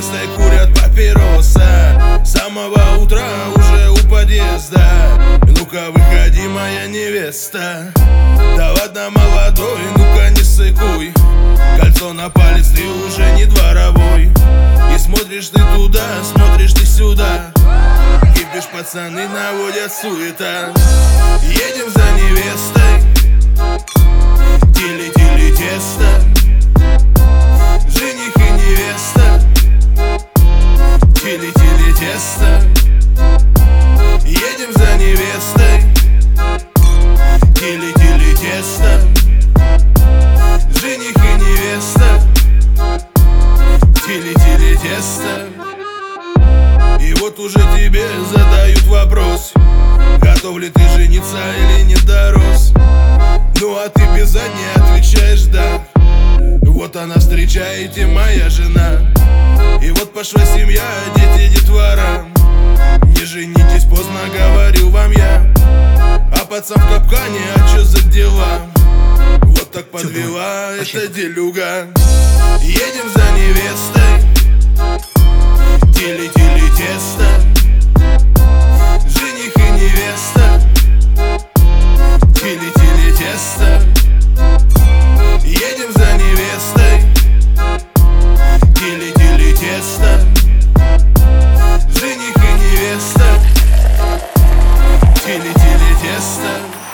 невестой курят папироса. С самого утра уже у подъезда. Ну-ка выходи, моя невеста. Да ладно, молодой, ну-ка не сыкуй. Кольцо на палец, ты уже не дворовой. И смотришь ты туда, смотришь ты сюда. Кипиш, пацаны наводят суета. Едем за невестой. Тили-тили тесто. Жених и невеста. Тили-тили тесто. Едем за невестой. Тили-тили тесто. Жених и невеста. Тили-тили тесто. И вот уже тебе задают вопрос: готов ли ты жениться или не дорос? Ну а ты без задней отвечаешь да. Вот она, встречаете, моя жена. И вот пошла семья, дети, детвора. Не женитесь, поздно, говорил вам я. А пацан в капкане, а чё за дела? Вот так подвела эта делюга. Едем за невестой. Тили-тили тесто. Жених и невеста. Тили-тили тесто. Едем за невестой. Тили-тили тесто. Жених и невеста. Тили-тили тесто.